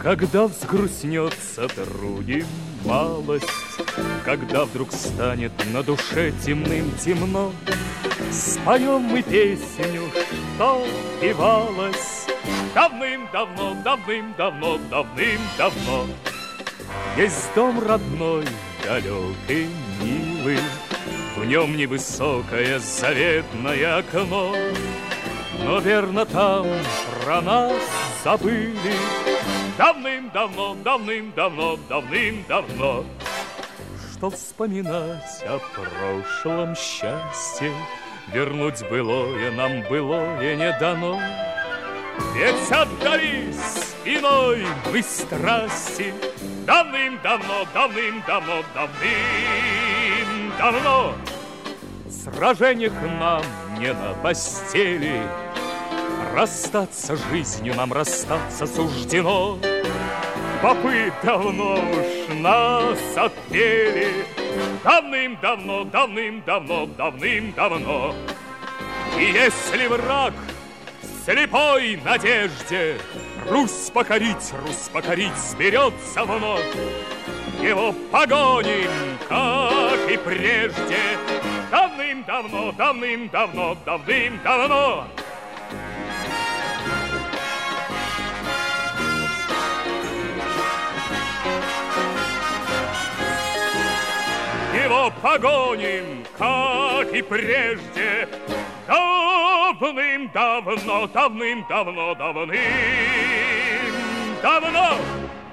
Когда взгрустнется трудим малость, когда вдруг станет на душе темным темно, споем мы песню, что певалась давным-давно, давным-давно, давным-давно. Есть дом родной, далекий, милый, в нем невысокое заветное окно, но верно там про нас забыли давным-давно, давным-давно, давным-давно. Что вспоминать о прошлом счастье, вернуть былое нам былое не дано. Ведь отдались иной мы страсти давным-давно, давным-давно, давным-давно. В сражениях нам не на постели, расстаться жизнью нам расстаться суждено. Попы давно уж нас отпели давным-давно, давным-давно, давным-давно. И если враг в слепой надежде Русь покорить сберется вновь, его погоним, как и прежде, давным-давно, давным-давно, давным-давно. Его погоним, как и прежде, давным-давно, давным-давно, давным-давно.